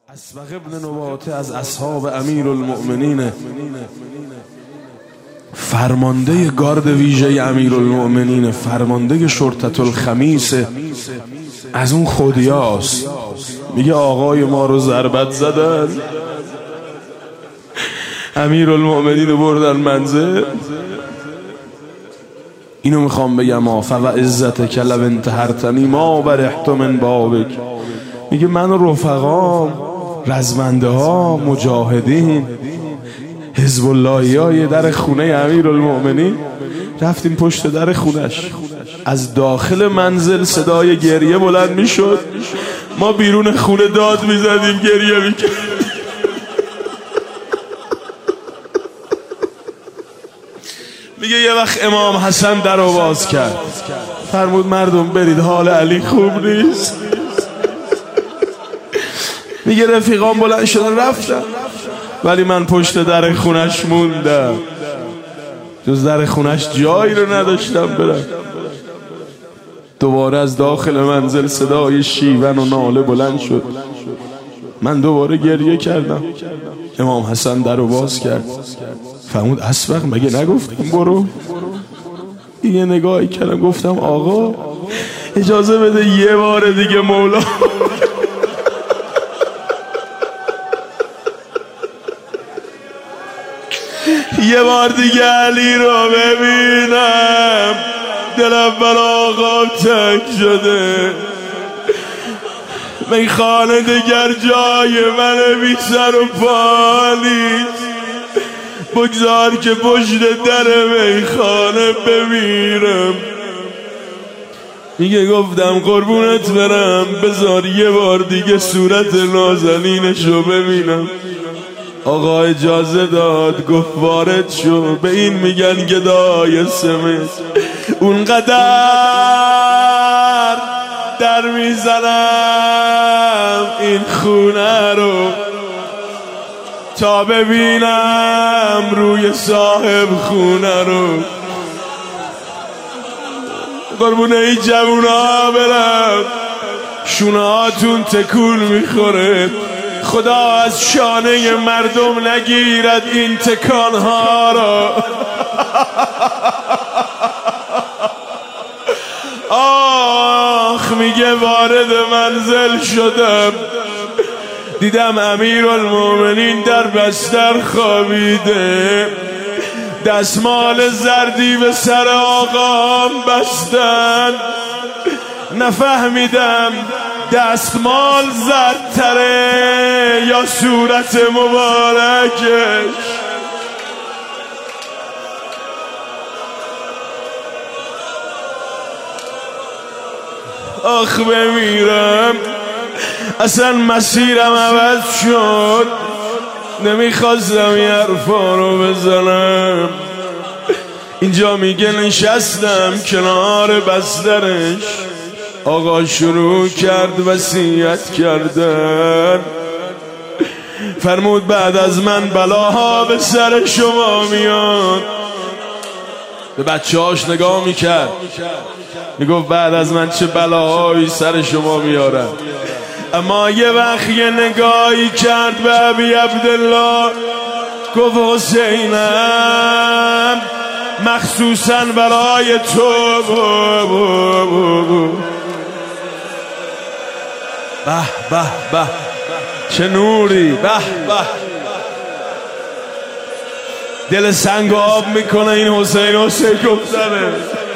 اسبغ ابن نباته از اصحاب امیرالمؤمنین، فرمانده گارد ویژه امیرالمؤمنین، فرمانده شرطة الخمیس، از اون خودیاست. میگه آقای ما رو ضربت زدن، امیرالمؤمنین رو بردن منزل. اینو میخوام بگم فوعزتک لو انتحرتنی ما برحت من بابک. میگه من و رفقام، رزمنده ها، مجاهدین، حزب اللهی های در خونه امیرالمؤمنین رفتیم پشت در خونش. از داخل منزل صدای گریه بلند میشد، ما بیرون خونه داد میزدیم، گریه میکردیم. میگه یه وقت امام حسن در رو باز کرد، فرمود مردم برید، حال علی خوب نیست. میگه رفیقان بلند شدن رفتن، ولی من پشت در خونش موندم، جز در خونش جایی رو نداشتم برم. دوباره از داخل منزل صدای شیون و ناله بلند شد، من دوباره گریه کردم. امام حسن در رو باز کرد، فرمود اسبق مگه نگفتم برو؟ یه نگاهی کردم، گفتم آقا اجازه بده یه بار دیگه مولا یه بار دیگه علی رو ببینم، دلم برا آقام تنگ شده. میخانه دیگر جای من بی سر و پا نیست، بگذار که پشت در میخانه بمیرم. میگه گفتم قربونت برم، بذار یه بار دیگه صورت نازنینشو ببینم. آقا اجازه داد، گفت وارد شو. به این میگن گدای سمت. اونقدر در میزنم این خونه رو تا ببینم روی صاحب خونه رو. قربونه این جوونا برم، شونه هاتون تکون میخوره. خدا از شانه مردم نگیرد این تکانها را. آخ میگه وارد منزل شدم، دیدم امیرالمؤمنین در بستر خوابیده، دستمال زردی به سر آقام بستن. نفهمیدم دستمال زردتره یا صورت مبارکش. آخ بمیرم، اصلا مسیرم عوض شد، نمیخواستم این حرفا رو بزنم. اینجا میگه نشستم کنار بسترش، آقا شروع کرد وصیت کردن. فرمود بعد از من بلاها به سر شما میاد. به بچه هاش نگاه میکرد، میگفت بعد از من چه بلاهایی سر شما میارن. اما یه وقت یه نگاهی کرد به ابی عبدالله، گفت حسینم مخصوصا برای تو. به به به چه نوری، به به دل سنگ آب میکنه این حسین گفتنه.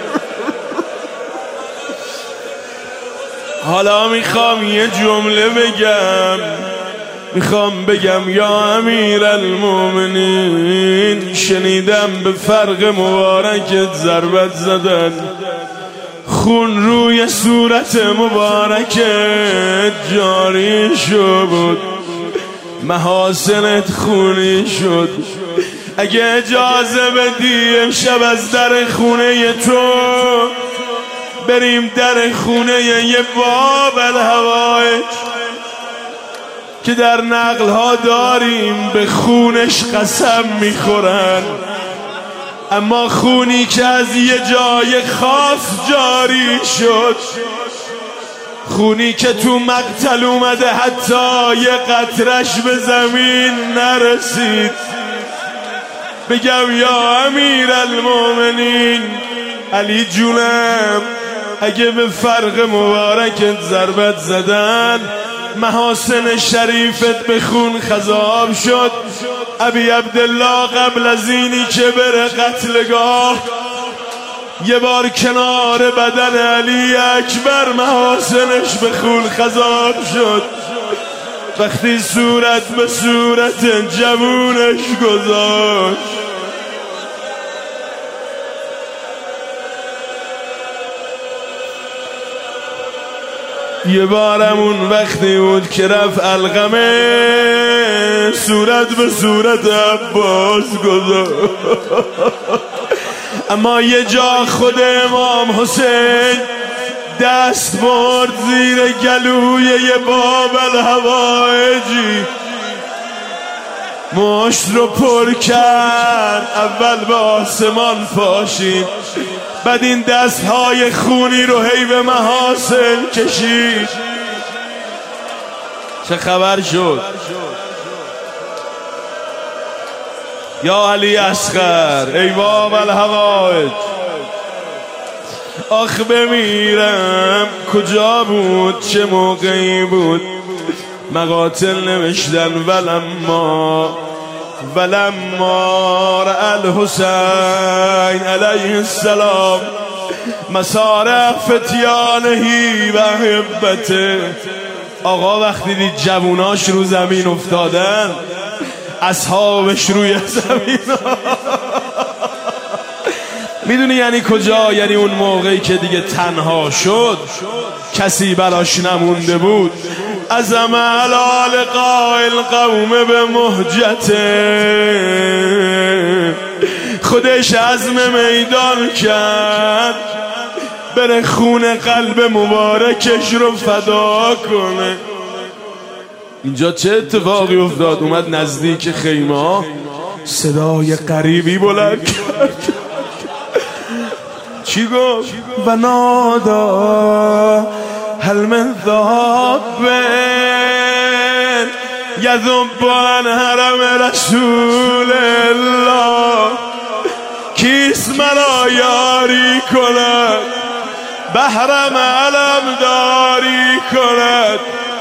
حالا میخوام یه جمله بگم، میخوام بگم یا امیرالمؤمنین، شنیدم به فرق مبارکت ضربت زدن، خون روی صورت مبارکت جاری شد، محاسنت خونی شد. اگه اجازه بدی امشب از در خونه تو بریم در خونه یه باب الهوایج که در نقل ها داریم به خونش قسم میخورن، اما خونی که از یه جای خاص جاری شد خونی که تو مقتل اومده حتی یه قطرش به زمین نرسید. بگم یا امیر المومنین علی جونم، اگه به فرق مبارکت ضربت زدن محاسن شریفت به خون خضاب شد، ابی عبدالله قبل از اینی که بره قتلگاه یه بار کنار بدن علی اکبر محاسنش به خون خضاب شد. وقتی صورت به صورت جوونش گذاشت، یه بارمون وقتی بود که رفت علقمه صورت به صورت عباس گذاشت. اما یه جا خود امام حسین دست برد زیر گلوی یه باب الهوایجی، مشت رو پر کرد، اول به آسمان پاشید، بعد این دستهای خونی رو هی به محاسن کشید. چه خبر شد؟ یا علی اصغر ای باب الحوائج، آخ بمیرم کجا بود، چه موقعی بود مقاتل نوشتن ولما رأى الحسین علیه السلام مسار فتیانهی و احبته. آقا وقتی دید جووناش رو زمین افتادن، اصحابش روی زمین میدونی یعنی کجا؟ یعنی اون موقعی که دیگه تنها شد، کسی براش نمونده بود. عزم علی لقاء القوم به مهجته، خودش عزم میدان کرد بره خون قلب مبارکش رو فدا کنه. اینجا چه اتفاقی افتاد؟ اومد نزدیک خیمه ها، صدای غریبی بلند کرد. چی گفت؟ و نادا هل من ذاب یذب عن حرم رسول الله، کیست مرا یاری کند، بحرم علم داری کند.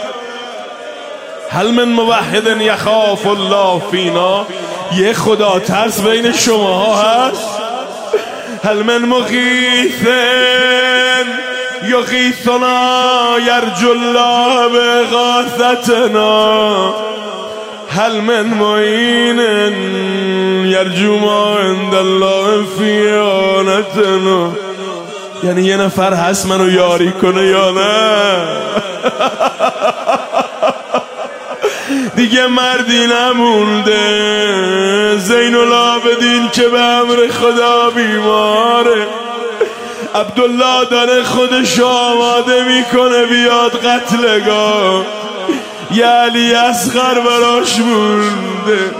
هل من موحد یخاف الله فینا، یه خدا ترس بین شماها هست؟ هل من مغیث یغیثنا یرجو الله بغاثتنا، هل من معین یرجو ما عند الله فی آنتنا. یعنی یه نفر هست منو یاری کنه یا نه؟ دیگه مردی نمونده. زین العابدین که به امر خدا بیماره، عبدالله داره خودش آماده میکنه بیاد قتلگاه، یه علی اصغر براش مونده.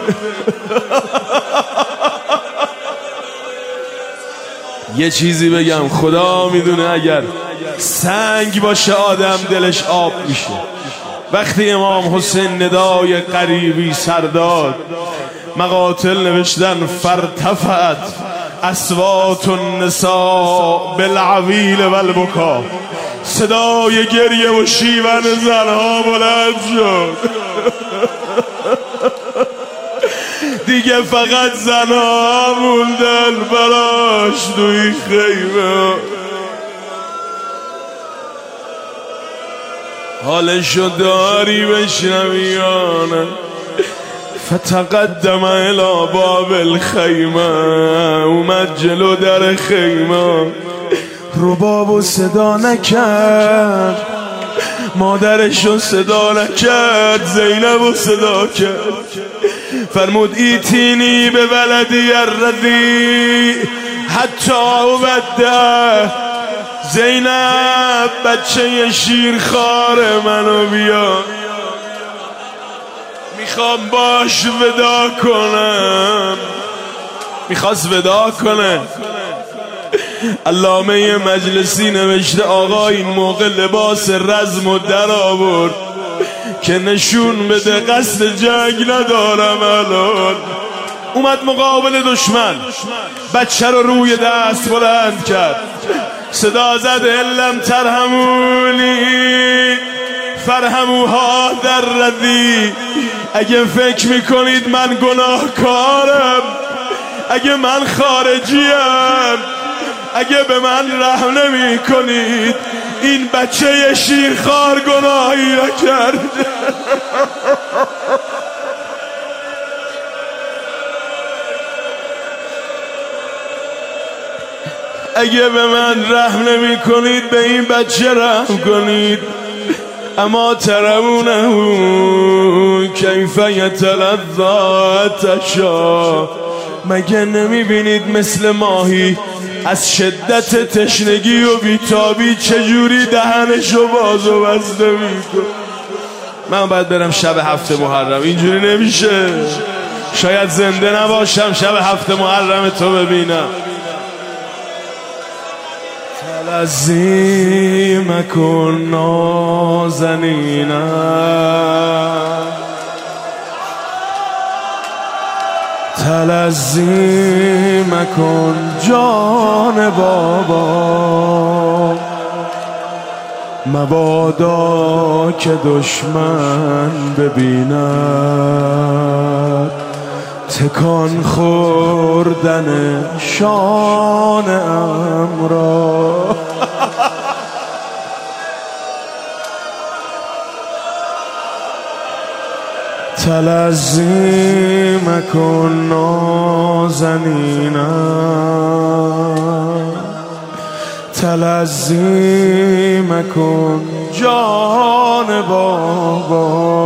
یه چیزی بگم، خدا میدونه اگر سنگ باشه آدم دلش آب میشه. وقتی امام حسین ندای غریبی سر داد، مقاتل نوشتن فرتفت اصوات النساء بالعویل و البکا، صدای گریه و شیون زنها بلند شد. دیگه فقط زنها موندن براش دوی خیمه. حالشو داری بشنویانه. فتقدم الى باب الخیمه، اومد جلو در خیمه، ربابو صدا نکرد، مادرشو صدا نکرد، زینبو صدا کرد. فرمود ایتینی به ولدی الرضیع حتی عبده، زینب بچه شیرخوار منو بیا، میخوام باش ودا کنم. میخواست ودا کنه. علامه مجلسی نوشته آقا این موقع لباس رزم و در آورد که نشون بده قصد جنگ ندارم. الان اومد مقابل دشمن، بچه رو روی دست بلند کرد، صدا زد علم ترحمونی فرحموها در ردی. اگه فکر میکنید من گناهکارم، اگه من خارجیم، اگه به من رحم نمی کنید، این بچه شیرخوار گناهی نکرد. اگه به من رحم نمی کنید به این بچه رحم کنید. اما ترونه کیف یتلذا تشا، مگه نمی بینید مثل ماهی از شدت تشنگی و بیتابی چجوری دهنشو باز و بسته میکن؟ من باید برم شب 7 محرم، اینجوری نمیشه. شاید زنده نباشم شب 7 محرم تو ببینم. تلذی مکن نازنینا، تلذی مکن جان بابا، مبادا که دشمن ببیند تکان خوردن شان امرا. تلذی مکن نازنینا، تلذی مکن جان بابا،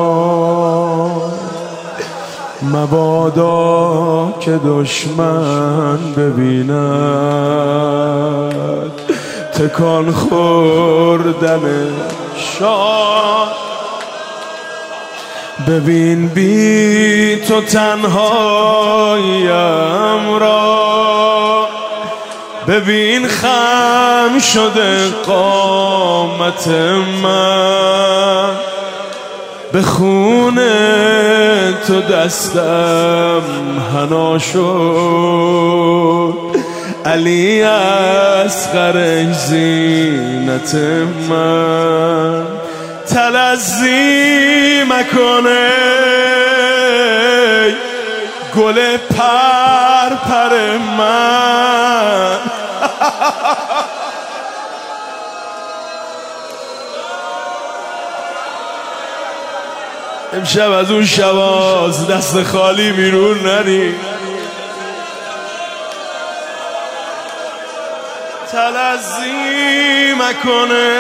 مبادا که دشمن ببیند تکان خوردن شان. ببین بی تو تنهایم را، ببین خم شده قامت من، به خون تو دستم حنا شد، علی اصغر زینت من. تلذی مکنه گل پر پر من. امشب از اون شواز دست خالی بیرون نری. تلذی مکنه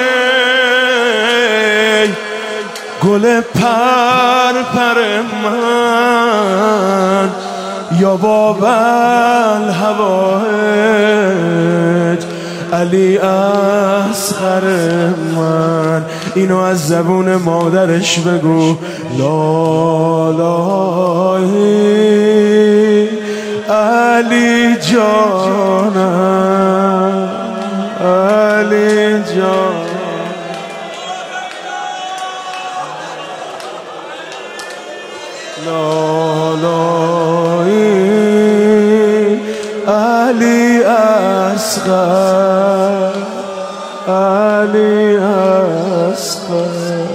گل پر پر من، یا بابل هوایج علی اصغر من. اینو از زبون مادرش بگو، لالای علی جانم، علی جان. لالای علی اصغر، علی اصغر.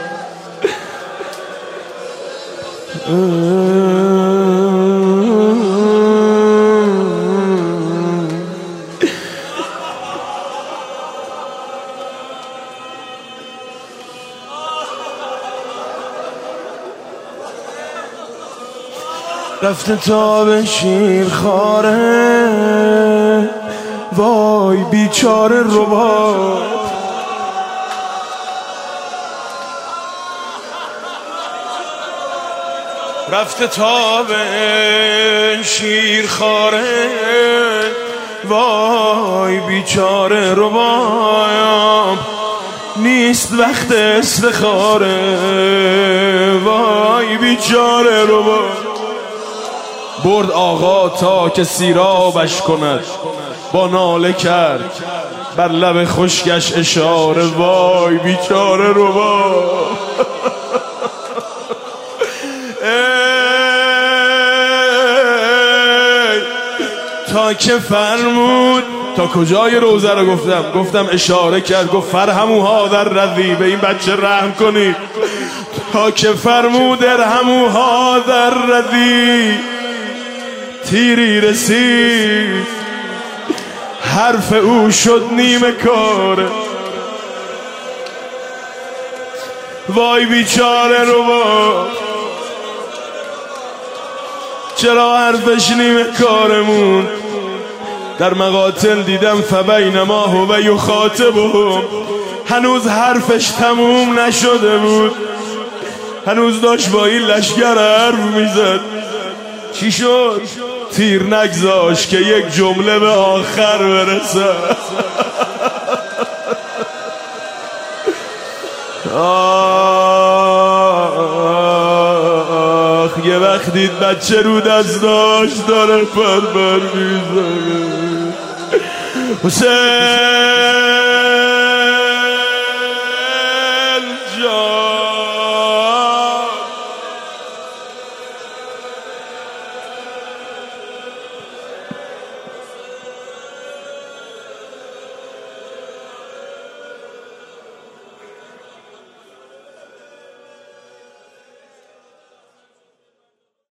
رفته تا به شیرخواره، وای بیچاره رباب. رفته تا به شیرخواره، وای بیچاره رباب. نیست وقت استخاره، وای بیچاره رباب. برد آقا تا که سیرابش کند، با ناله کرد بر لب خشکش اشاره، وای بیچاره رو با تا که فرمود، تا کجای روزه رو گفتم اشاره کرد، گفت فرهموها در رضی، به این بچه رحم کنید. تا که فرمود ارحموها در رضی، تیری رسید حرف او شد نیمه کاره، وای بیچاره رو با چرا حرفش نیمه کارمون. در مقاتل دیدم فبینما هو یخاطبهم، هنوز حرفش تموم نشده بود، هنوز داشت با این لشگر حرف میزد. چی شد؟ تیر نگذاشت که یک جمله به آخر برسه. آخ یه وقت دید بچه رو دستاش داره پر میزنه. حسین